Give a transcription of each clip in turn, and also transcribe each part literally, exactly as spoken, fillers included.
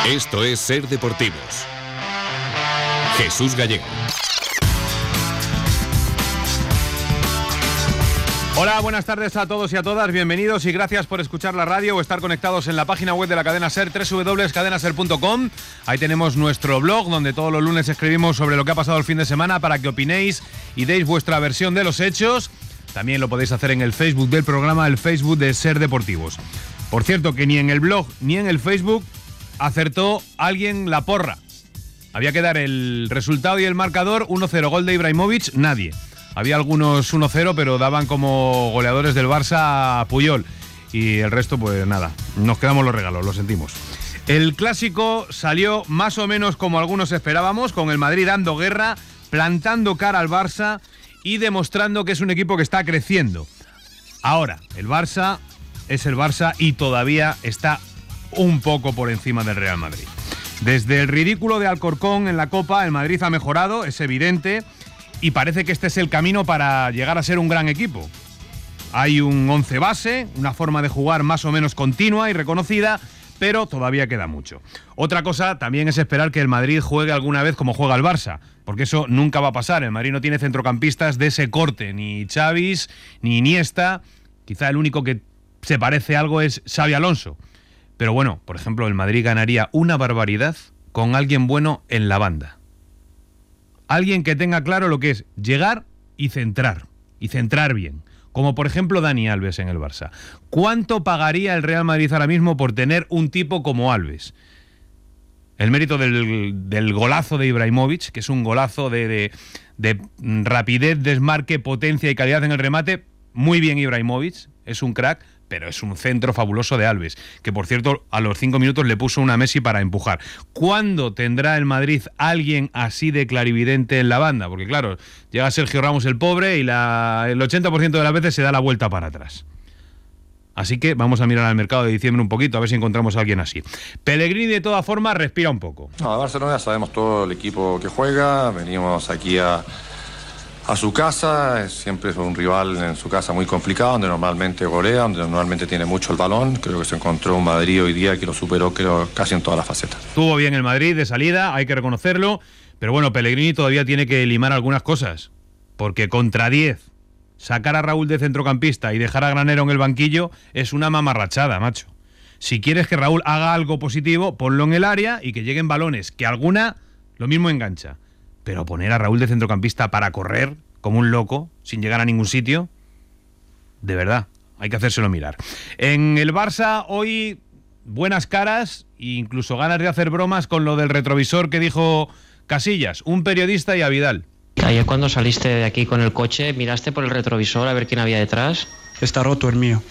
Esto es Ser Deportivos. Jesús Gallego. Hola, buenas tardes a todos y a todas, bienvenidos y gracias por escuchar la radio o estar conectados en la página web de la cadena SER, doble u doble u doble u punto cadena ser punto com. Ahí tenemos nuestro blog donde todos los lunes escribimos sobre lo que ha pasado el fin de semana para que opinéis y deis vuestra versión de los hechos. También lo podéis hacer en el Facebook del programa, el Facebook de Ser Deportivos. Por cierto, que ni en el blog ni en el Facebook acertó alguien la porra. Había que dar el resultado y el marcador, uno cero, gol de Ibrahimovic, nadie. Había algunos uno cero, pero daban como goleadores del Barça a Puyol. Y el resto, pues nada, nos quedamos los regalos, lo sentimos. El clásico salió más o menos como algunos esperábamos, con el Madrid dando guerra, plantando cara al Barça y demostrando que es un equipo que está creciendo. Ahora, el Barça es el Barça y todavía está un poco por encima del Real Madrid. Desde el ridículo de Alcorcón en la Copa, el Madrid ha mejorado, es evidente. Y parece que este es el camino para llegar a ser un gran equipo. Hay un once base, una forma de jugar más o menos continua y reconocida, pero todavía queda mucho. Otra cosa también es esperar que el Madrid juegue alguna vez como juega el Barça, porque eso nunca va a pasar. El Madrid no tiene centrocampistas de ese corte, ni Xavi, ni Iniesta. Quizá el único que se parece algo es Xabi Alonso. Pero bueno, por ejemplo, el Madrid ganaría una barbaridad con alguien bueno en la banda. Alguien que tenga claro lo que es llegar y centrar, y centrar bien. Como por ejemplo Dani Alves en el Barça. ¿Cuánto pagaría el Real Madrid ahora mismo por tener un tipo como Alves? El mérito del, del golazo de Ibrahimovic, que es un golazo de, de, de rapidez, desmarque, potencia y calidad en el remate. Muy bien Ibrahimovic, es un crack, pero es un centro fabuloso de Alves, que por cierto a los cinco minutos le puso una Messi para empujar. ¿Cuándo tendrá el Madrid alguien así de clarividente en la banda? Porque claro, llega Sergio Ramos el pobre y la, el ochenta por ciento de las veces se da la vuelta para atrás. Así que vamos a mirar al mercado de diciembre un poquito, a ver si encontramos a alguien así. Pellegrini de todas formas respira un poco. No, de Barcelona sabemos todo el equipo que juega, venimos aquí a... a su casa, siempre es un rival en su casa muy complicado, donde normalmente golea, donde normalmente tiene mucho el balón. Creo que se encontró un Madrid hoy día que lo superó, creo, casi en todas las facetas. Estuvo bien el Madrid de salida, hay que reconocerlo, pero bueno, Pellegrini todavía tiene que limar algunas cosas, porque contra diez, sacar a Raúl de centrocampista y dejar a Granero en el banquillo es una mamarrachada, macho. Si quieres que Raúl haga algo positivo, ponlo en el área y que lleguen balones, que alguna lo mismo engancha. Pero poner a Raúl de centrocampista para correr como un loco, sin llegar a ningún sitio, de verdad, hay que hacérselo mirar. En el Barça hoy buenas caras e incluso ganas de hacer bromas con lo del retrovisor que dijo Casillas, un periodista y a Vidal. Ayer cuando saliste de aquí con el coche, ¿miraste por el retrovisor a ver quién había detrás? Está roto el mío.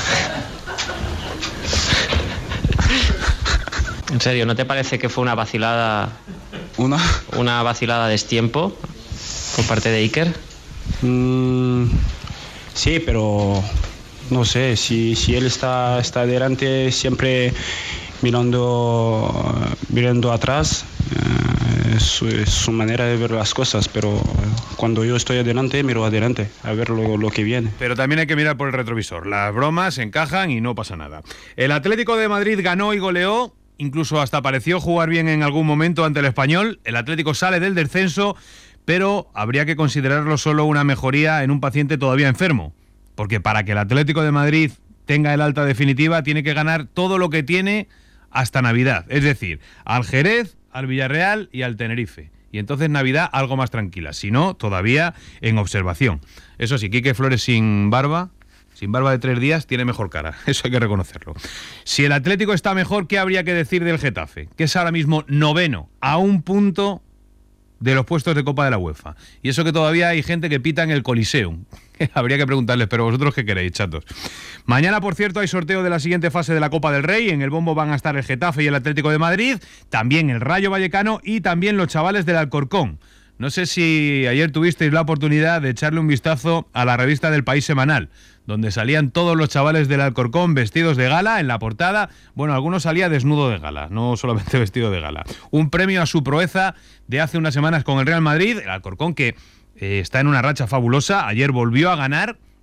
En serio, ¿no te parece que fue una vacilada... ¿Una? Una vacilada de destiempo por parte de Iker? Mm, sí, pero no sé, si, si él está, está delante siempre mirando, mirando atrás, eh, es, su, es su manera de ver las cosas, pero cuando yo estoy adelante, miro adelante a ver lo, lo que viene. Pero también hay que mirar por el retrovisor, las bromas encajan y no pasa nada. El Atlético de Madrid ganó y goleó. Incluso hasta pareció jugar bien en algún momento ante el Español. El Atlético sale del descenso, pero habría que considerarlo solo una mejoría en un paciente todavía enfermo. Porque para que el Atlético de Madrid tenga el alta definitiva, tiene que ganar todo lo que tiene hasta Navidad. Es decir, al Jerez, al Villarreal y al Tenerife. Y entonces Navidad algo más tranquila. Si no, todavía en observación. Eso sí, Quique Flores sin barba... Sin barba de tres días tiene mejor cara, eso hay que reconocerlo. Si el Atlético está mejor, ¿qué habría que decir del Getafe? Que es ahora mismo noveno, a un punto de los puestos de Copa de la UEFA. Y eso que todavía hay gente que pita en el Coliseum. Habría que preguntarles, pero vosotros qué queréis, chatos. Mañana, por cierto, hay sorteo de la siguiente fase de la Copa del Rey. En el bombo van a estar el Getafe y el Atlético de Madrid, también el Rayo Vallecano y también los chavales del Alcorcón. No sé si ayer tuvisteis la oportunidad de echarle un vistazo a la revista del País Semanal, donde salían todos los chavales del Alcorcón vestidos de gala en la portada. Bueno, algunos salía desnudo de gala, no solamente vestido de gala. Un premio a su proeza de hace unas semanas con el Real Madrid, el Alcorcón que eh, está en una racha fabulosa. Ayer volvió a ganar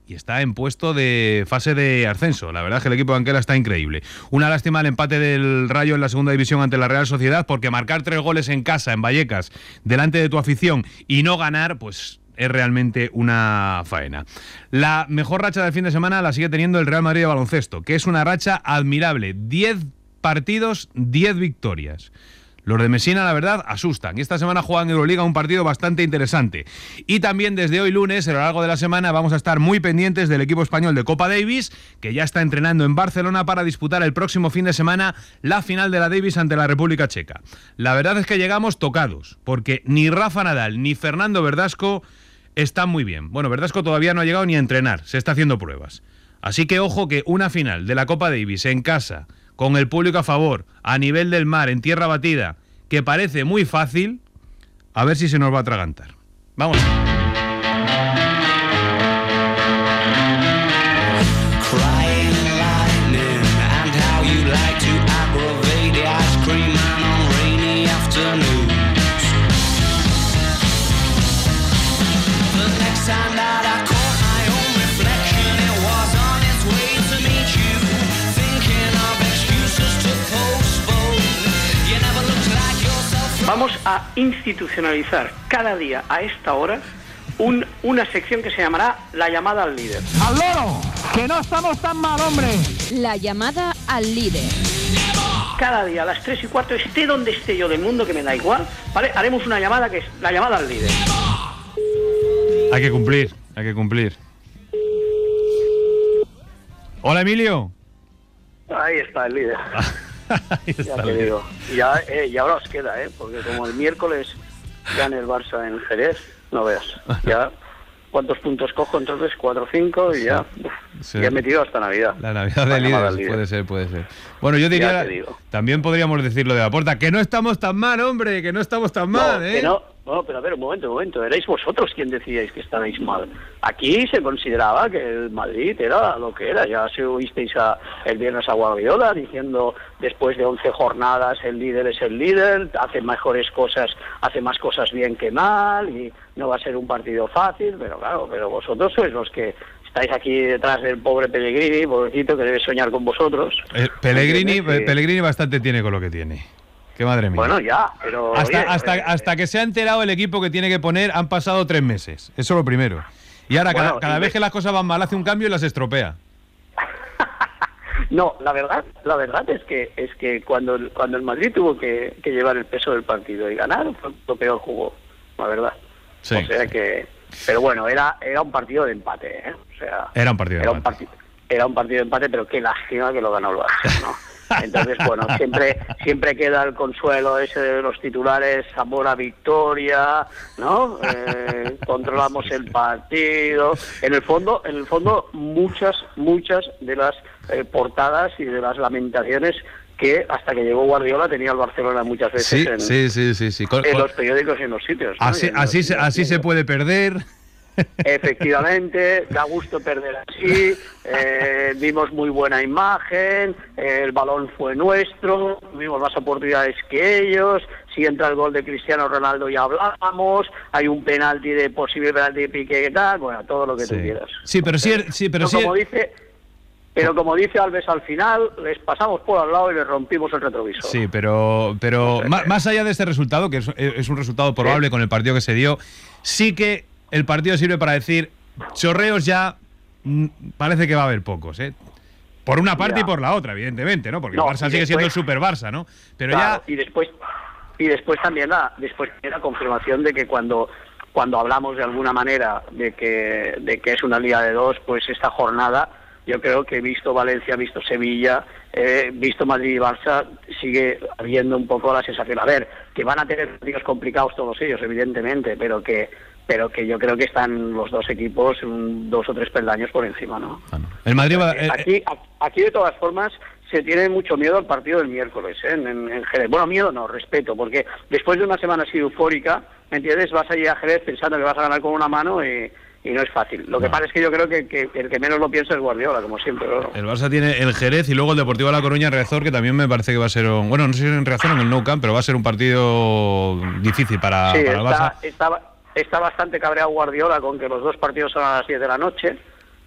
y está en puesto de fase de ascenso. La verdad es que el equipo de Anquela está increíble. Una lástima el empate del Rayo en la segunda división ante la Real Sociedad, porque marcar tres goles en casa, en Vallecas, delante de tu afición y no ganar, pues es realmente una faena. La mejor racha del fin de semana la sigue teniendo el Real Madrid de baloncesto, que es una racha admirable. diez partidos, diez victorias. Los de Messina, la verdad, asustan. Y esta semana juegan en Euroliga un partido bastante interesante. Y también desde hoy lunes, a lo largo de la semana, vamos a estar muy pendientes del equipo español de Copa Davis, que ya está entrenando en Barcelona para disputar el próximo fin de semana la final de la Davis ante la República Checa. La verdad es que llegamos tocados, porque ni Rafa Nadal ni Fernando Verdasco están muy bien. Bueno, Verdasco todavía no ha llegado ni a entrenar, se está haciendo pruebas. Así que ojo que una final de la Copa Davis en casa, con el público a favor, a nivel del mar, en tierra batida, que parece muy fácil, a ver si se nos va a atragantar. Vamos. Vamos a institucionalizar cada día a esta hora un, una sección que se llamará La llamada al líder. ¡Al loro! ¡Que no estamos tan mal, hombre! La llamada al líder. Cada día a las tres y cuarto, esté donde esté yo del mundo, que me da igual, ¿vale? Haremos una llamada que es La llamada al líder. Hay que cumplir, hay que cumplir. Hola, Emilio. Ahí está el líder. Ahí está, ya te digo. Y, ya, eh, y ahora os queda, ¿eh? Porque como el miércoles gane el Barça en Jerez, no veas. Ya, ¿cuántos puntos cojo? Entonces, cuatro o cinco y ya, uf, sí. Ya he metido hasta Navidad. La Navidad de líderes, líder. puede ser, puede ser. Bueno, yo diría, también podríamos decirlo de Laporta, que no estamos tan mal, hombre, que no estamos tan no, mal, ¿eh? Que no, no, pero a ver, un momento, un momento, erais vosotros quien decíais que estabais mal. Aquí se consideraba que el Madrid era lo que era, ya se oísteis a, el viernes a Guardiola diciendo, después de once jornadas, el líder es el líder, hace mejores cosas, hace más cosas bien que mal, y no va a ser un partido fácil, pero claro, pero vosotros sois los que estáis aquí detrás del pobre Pellegrini, pobrecito, que debe soñar con vosotros. El Pellegrini, Pellegrini bastante tiene con lo que tiene. ¡Qué madre mía! Bueno, ya, pero... Hasta, oye, hasta, eh, hasta que se ha enterado el equipo que tiene que poner, han pasado tres meses. Eso es lo primero. Y ahora, bueno, cada, cada vez que las cosas van mal, hace un cambio y las estropea. No, la verdad, la verdad es que es que cuando, cuando el Madrid tuvo que, que llevar el peso del partido y ganar, fue lo peor jugó, la verdad. Sí. O sea que... Pero bueno, era era un partido de empate, ¿eh? O sea, era un partido de era empate. Un parti- era un partido de empate, pero qué lástima que lo ganó el Barça, ¿no? Entonces, bueno, siempre siempre queda el consuelo ese de los titulares, sabor a victoria, ¿no? Eh, controlamos el partido. En el fondo, en el fondo, muchas, muchas de las eh, portadas y de las lamentaciones que hasta que llegó Guardiola tenía el Barcelona muchas veces sí, en, sí, sí, sí, sí. Con, en con... los periódicos y en los sitios, ¿no? Así, en así, los, se, así se puede perder. Efectivamente, da gusto perder así, eh, dimos muy buena imagen, eh, el balón fue nuestro, tuvimos más oportunidades que ellos, si entra el gol de Cristiano Ronaldo ya hablamos, hay un penalti de posible penalti de Piqué y tal, bueno, todo lo que sí. tú quieras. Sí, pero sí, sí, pero sí. Como dice... Pero como dice Alves al final, les pasamos por al lado y les rompimos el retrovisor. Sí, pero pero no sé, más, más allá de este resultado, que es, es un resultado probable ¿sí? con el partido que se dio, sí que el partido sirve para decir, chorreos ya mm, parece que va a haber pocos, ¿eh? Por una parte ya. Y por la otra, evidentemente, ¿no? Porque no, el Barça sigue después, siendo el super Barça, ¿no? Pero claro, ya... Y después, y después también la, después la confirmación de que cuando... cuando hablamos de alguna manera de que de que es una liga de dos, pues esta jornada... Yo creo que visto Valencia, visto Sevilla, eh, visto Madrid y Barça, sigue habiendo un poco la sensación. A ver, que van a tener partidos complicados todos ellos, evidentemente, pero que pero que yo creo que están los dos equipos un, dos o tres peldaños por encima, ¿no? Ah, no. El Madrid va, eh, aquí, aquí, de todas formas, se tiene mucho miedo al partido del miércoles, ¿eh? en, en, en Jerez. Bueno, miedo no, respeto, porque después de una semana así eufórica, ¿me entiendes? Vas a ir a Jerez pensando que vas a ganar con una mano y... Y no es fácil. Lo que no. pasa es que yo creo que, que el que menos lo piensa es Guardiola, como siempre. ¿No? El Barça tiene el Jerez y luego el Deportivo de La Coruña en Riazor, que también me parece que va a ser un... Bueno, no sé si en Riazor o en el Nou Camp, pero va a ser un partido difícil para, sí, para el Barça. Está, está, está bastante cabreado Guardiola con que los dos partidos son a las diez de la noche,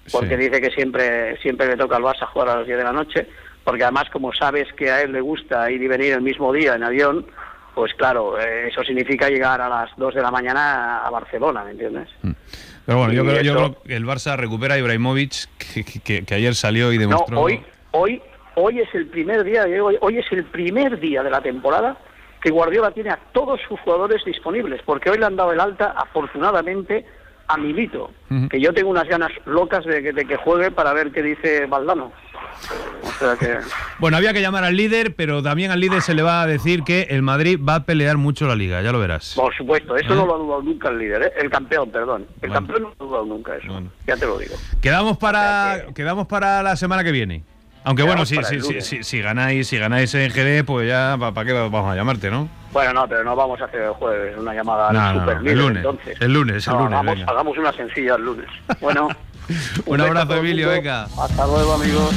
porque sí. dice que siempre siempre le toca al Barça jugar a las diez de la noche, porque además como sabes que a él le gusta ir y venir el mismo día en avión, pues claro, eh, eso significa llegar a las dos de la mañana a Barcelona, ¿me entiendes? Pero bueno, yo creo, eso... yo creo que el Barça recupera a Ibrahimovic, que, que, que ayer salió y demostró... No, hoy, hoy, hoy es el primer día, hoy, hoy es el primer día de la temporada que Guardiola tiene a todos sus jugadores disponibles, porque hoy le han dado el alta, afortunadamente, a Milito, uh-huh. que yo tengo unas ganas locas de que, de que juegue para ver qué dice Valdano. O sea que... Bueno, había que llamar al líder, pero también al líder se le va a decir que el Madrid va a pelear mucho la Liga, ya lo verás. Por supuesto, eso ¿Eh? no lo ha dudado nunca el líder, ¿eh? El campeón, perdón. El bueno. campeón no lo ha dudado nunca eso, bueno. Ya te lo digo. Quedamos para, o sea que... quedamos para la semana que viene. Aunque bueno, si, si, si, si, si ganáis si ganáis en G D, pues ya, ¿para pa qué vamos a llamarte, no? Bueno, no, pero no vamos a hacer el jueves una llamada no, al no, super no, líder, el lunes, entonces. El lunes, el no, lunes, hagamos, venga. hagamos una sencilla el lunes. Bueno, un, un abrazo, Emilio, venga. Hasta luego, amigos.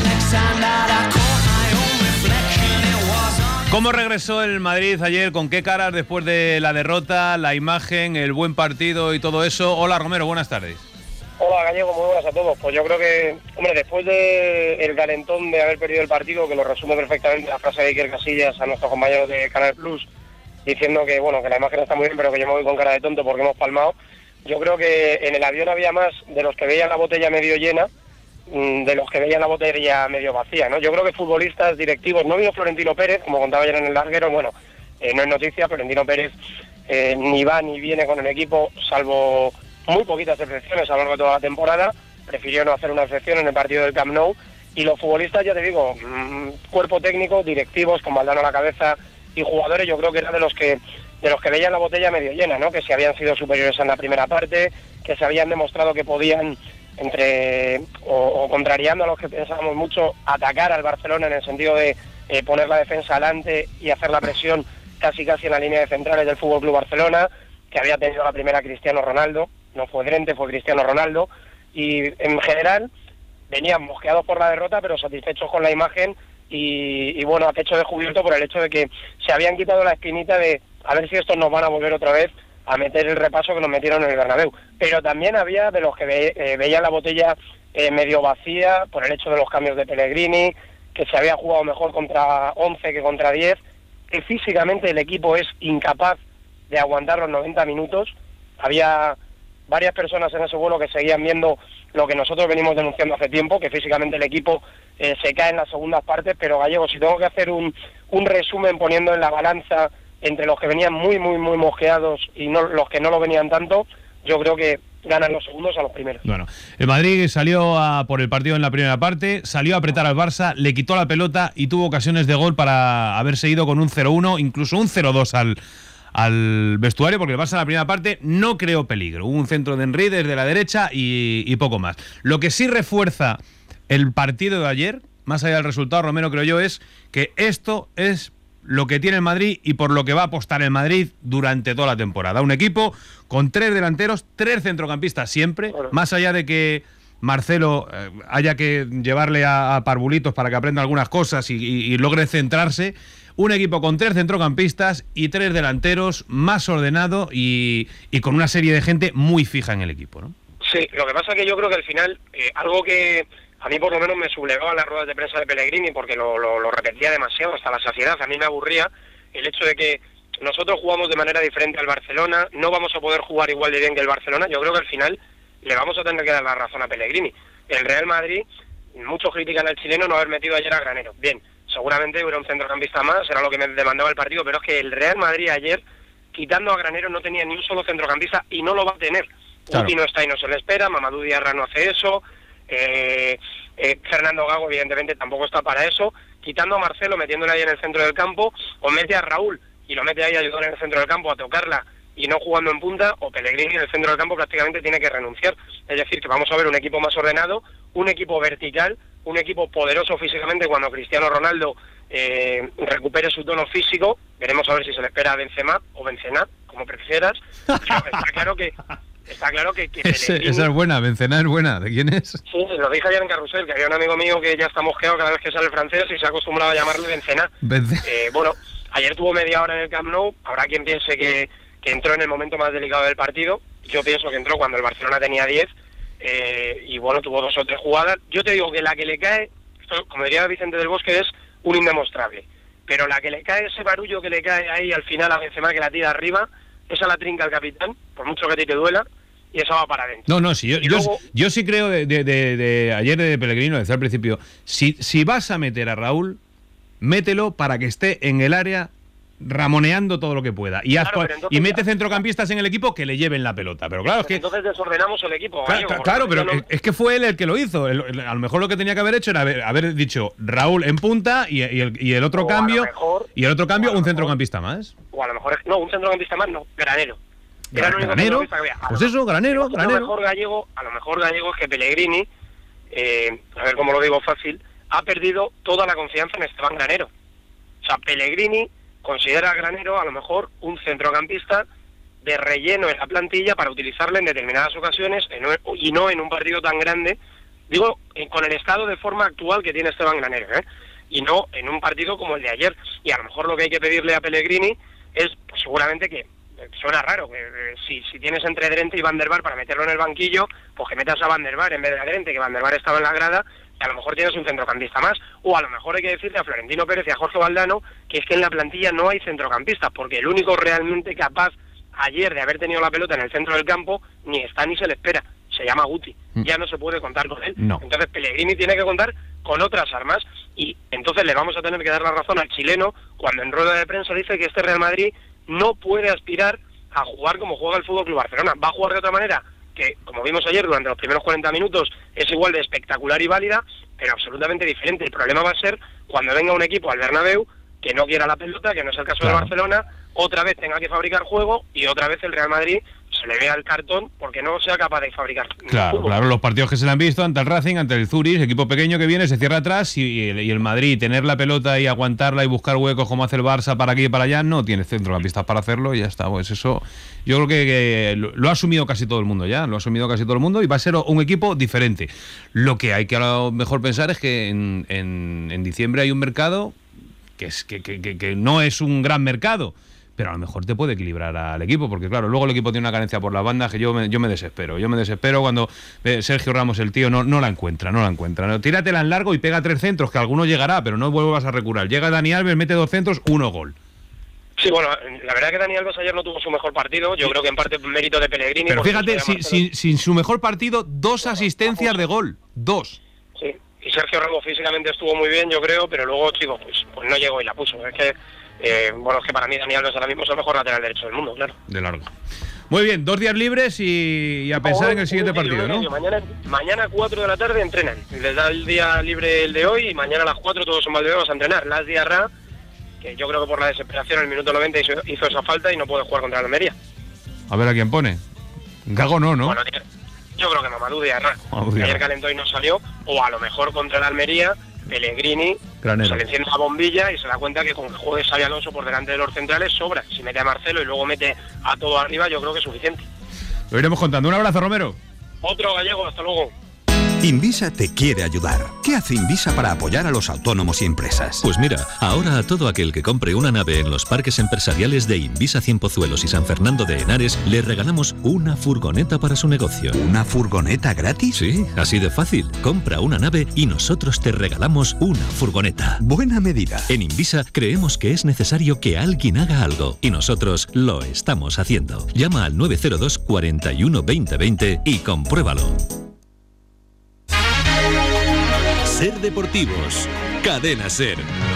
¿Cómo regresó el Madrid ayer? ¿Con qué caras después de la derrota, la imagen, el buen partido y todo eso? Hola, Romero, buenas tardes. Hola, Gallego, muy buenas a todos. Pues yo creo que, hombre, después del calentón de haber perdido el partido, que lo resume perfectamente la frase de Iker Casillas a nuestros compañeros de Canal Plus, diciendo que, bueno, que la imagen está muy bien, pero que yo me voy con cara de tonto porque hemos palmado. Yo creo que en el avión había más de los que veían la botella medio llena de los que veían la botella medio vacía, ¿no? Yo creo que futbolistas, directivos, no vino Florentino Pérez, como contaba ayer en el larguero, bueno, eh, no es noticia, Florentino Pérez eh, ni va ni viene con el equipo, salvo muy poquitas excepciones a lo largo de toda la temporada, prefirió no hacer una excepción en el partido del Camp Nou, y los futbolistas, ya te digo, mmm, cuerpo técnico, directivos, con Valdano a la cabeza, y jugadores, yo creo que eran de los que de los que veían la botella medio llena, ¿no? Que se habían sido superiores en la primera parte, que se habían demostrado que podían, entre o, o contrariando a los que pensábamos mucho, atacar al Barcelona en el sentido de eh, poner la defensa adelante y hacer la presión casi casi en la línea de centrales del F C Barcelona, que había tenido la primera Cristiano Ronaldo, no fue Drente, fue Cristiano Ronaldo, y en general venían mosqueados por la derrota, pero satisfechos con la imagen y, y bueno, a pecho descubierto por el hecho de que se habían quitado la espinita de a ver si estos nos van a volver otra vez a meter el repaso que nos metieron en el Bernabéu. Pero también había de los que ve, eh, veían la botella eh, medio vacía por el hecho de los cambios de Pellegrini, que se había jugado mejor contra once que contra diez, que físicamente el equipo es incapaz de aguantar los noventa minutos. Había varias personas en ese vuelo que seguían viendo lo que nosotros venimos denunciando hace tiempo, que físicamente el equipo eh, se cae en las segundas partes, pero Gallego, si tengo que hacer un, un resumen poniendo en la balanza entre los que venían muy, muy, muy mosqueados y no los que no lo venían tanto, yo creo que ganan los segundos a los primeros. Bueno, el Madrid salió a por el partido en la primera parte, salió a apretar al Barça, le quitó la pelota y tuvo ocasiones de gol para haberse ido con un cero uno, incluso un cero dos al, al vestuario, porque el Barça en la primera parte no creó peligro. Hubo un centro de Henry desde la derecha y, y poco más. Lo que sí refuerza el partido de ayer, más allá del resultado, Romero, creo yo, es que esto es lo que tiene el Madrid y por lo que va a apostar el Madrid durante toda la temporada. Un equipo con tres delanteros, tres centrocampistas siempre, bueno, más allá de que Marcelo eh, haya que llevarle a, a Parvulitos para que aprenda algunas cosas y, y, y logre centrarse. Un equipo con tres centrocampistas y tres delanteros, más ordenado y, y con una serie de gente muy fija en el equipo, ¿no? Sí, lo que pasa es que yo creo que al final, eh, algo que a mí por lo menos me sublevaba en las ruedas de prensa de Pellegrini, porque lo, lo, lo repetía demasiado hasta la saciedad, a mí me aburría el hecho de que nosotros jugamos de manera diferente al Barcelona, no vamos a poder jugar igual de bien que el Barcelona. Yo creo que al final le vamos a tener que dar la razón a Pellegrini. El Real Madrid, muchos critican al chileno no haber metido ayer a Granero. Bien, seguramente hubiera un centrocampista más, era lo que me demandaba el partido, pero es que el Real Madrid ayer, quitando a Granero, no tenía ni un solo centrocampista y no lo va a tener. Claro. Guti no está y no se le espera, Mamadou Diarra no hace eso, eh, eh, Fernando Gago evidentemente tampoco está para eso. Quitando a Marcelo, metiéndole ahí en el centro del campo, o mete a Raúl y lo mete ahí a ayudar en el centro del campo a tocarla y no jugando en punta, o Pellegrini en el centro del campo prácticamente tiene que renunciar. Es decir, que vamos a ver un equipo más ordenado, un equipo vertical, un equipo poderoso físicamente cuando Cristiano Ronaldo eh, recupere su tono físico. Veremos a ver si se le espera a Benzema o Benzema, como prefieras. Pero está claro que está claro que, que Ese, esa es buena, Benzema es buena. ¿De quién es? Sí, lo dije ayer en Carrusel, que había un amigo mío que ya está mosqueado cada vez que sale el francés y se ha acostumbrado a llamarle Benzema. Benzema. Eh, bueno, ayer tuvo media hora en el Camp Nou, habrá quien piense que, que entró en el momento más delicado del partido. Yo pienso que entró cuando el Barcelona tenía diez. eh, y bueno, tuvo dos o tres jugadas. Yo te digo que la que le cae, esto, como diría Vicente del Bosque, es un indemostrable, pero la que le cae, ese barullo que le cae ahí al final a Benzema, que la tira arriba, esa la trinca el capitán, por mucho que a ti te duela, y esa va para adentro. No, no, sí, yo, yo, luego, yo sí creo de, de, de, de ayer de Pellegrino, decía al principio, si, si vas a meter a Raúl, mételo para que esté en el área ramoneando todo lo que pueda. Y, claro, haz, y mete ya, centrocampistas en el equipo que le lleven la pelota. Pero claro, es que... Entonces desordenamos el equipo. Claro, Gallego, claro pero no... es, es que fue él el que lo hizo. El, el, a lo mejor lo que tenía que haber hecho era haber, haber dicho Raúl en punta y, y, el, y el otro o cambio mejor, y el otro cambio un mejor, centrocampista más. O a lo mejor, no, un centrocampista más, no, Granero. Era el único Granero, que había. Pues eso, Granero, Granero. A lo mejor Gallego, a lo mejor Gallego es que Pellegrini, eh, a ver cómo lo digo fácil, ha perdido toda la confianza en Esteban Granero. O sea, Pellegrini considera a Granero a lo mejor un centrocampista de relleno en la plantilla para utilizarle en determinadas ocasiones y no en un partido tan grande, digo, con el estado de forma actual que tiene Esteban Granero, ¿eh? Y no en un partido como el de ayer. Y a lo mejor lo que hay que pedirle a Pellegrini es, pues, seguramente que, suena raro, que eh, si, si tienes entre Drente y Van der Vaart para meterlo en el banquillo, pues que metas a Van der Vaart en vez de a Drente, que Van der Vaart estaba en la grada, y a lo mejor tienes un centrocampista más, o a lo mejor hay que decirle a Florentino Pérez y a Jorge Valdano que es que en la plantilla no hay centrocampistas, porque el único realmente capaz ayer de haber tenido la pelota en el centro del campo ni está ni se le espera, se llama Guti, mm. ya no se puede contar con él, no. Entonces Pellegrini tiene que contar con otras armas, y entonces le vamos a tener que dar la razón al chileno cuando en rueda de prensa dice que este Real Madrid no puede aspirar a jugar como juega el F C Barcelona, va a jugar de otra manera, que como vimos ayer durante los primeros cuarenta minutos es igual de espectacular y válida, pero absolutamente diferente. El problema va a ser cuando venga un equipo al Bernabéu que no quiera la pelota, que no es el caso claro. de Barcelona, otra vez tenga que fabricar juego y otra vez el Real Madrid se le vea el cartón porque no sea capaz de fabricar claro, fútbol. Claro, los partidos que se le han visto ante el Racing, ante el Zurich, equipo pequeño que viene, se cierra atrás y, y, el, y el Madrid, tener la pelota y aguantarla y buscar huecos como hace el Barça para aquí y para allá, no tiene centrocampistas para hacerlo y ya está. Pues eso, yo creo que, que lo, lo ha asumido casi todo el mundo ya, lo ha asumido casi todo el mundo y va a ser un equipo diferente. Lo que hay que a lo mejor pensar es que en, en, en diciembre hay un mercado que, es, que, que, que, que no es un gran mercado, pero a lo mejor te puede equilibrar al equipo, porque claro, luego el equipo tiene una carencia por las bandas que yo me, yo me desespero, yo me desespero cuando eh, Sergio Ramos, el tío, no, no la encuentra, no la encuentra. No, tíratela en largo y pega tres centros, que alguno llegará, pero no vuelvas a recular. Llega Dani Alves, mete dos centros, uno gol. Sí, bueno, la verdad que Dani Alves ayer no tuvo su mejor partido, yo creo que en parte mérito de Pellegrini. Pero fíjate, sin, sin, sin su mejor partido, dos asistencias de gol, dos. Sí, y Sergio Ramos físicamente estuvo muy bien, yo creo, pero luego, chicos, pues, pues no llegó y la puso. Es que Eh, bueno, es que para mí Dani Alves ahora mismo es el mejor lateral derecho del mundo, claro. De largo. Muy bien, dos días libres y, y a pensar oh, en el siguiente sí, partido, ¿no? Mañana, mañana cuatro de la tarde entrenan. Les da el día libre el de hoy y mañana a las cuatro todos en Valdebebas a entrenar. Las Diarra, que yo creo que por la desesperación en el minuto noventa hizo, hizo esa falta y no puede jugar contra la Almería. A ver a quién pone. Gago no, ¿no? Bueno, yo creo que Mamadou Diarra. Ayer calentó y no salió. O a lo mejor contra la Almería Pellegrini Granero. Se le enciende la bombilla y se da cuenta que con que juegue Xabi Alonso por delante de los centrales sobra. Si mete a Marcelo y luego mete a todo arriba, yo creo que es suficiente. Lo iremos contando. Un abrazo, Romero. Otro Gallego, hasta luego. Invisa te quiere ayudar. ¿Qué hace Invisa para apoyar a los autónomos y empresas? Pues mira, ahora a todo aquel que compre una nave en los parques empresariales de Invisa Cienpozuelos y San Fernando de Henares, le regalamos una furgoneta para su negocio. ¿Una furgoneta gratis? Sí, así de fácil. Compra una nave y nosotros te regalamos una furgoneta. Buena medida. En Invisa creemos que es necesario que alguien haga algo y nosotros lo estamos haciendo. Llama al nueve cero dos, cuarenta y uno, veinte veinte y compruébalo. Ser Deportivos, Cadena Ser.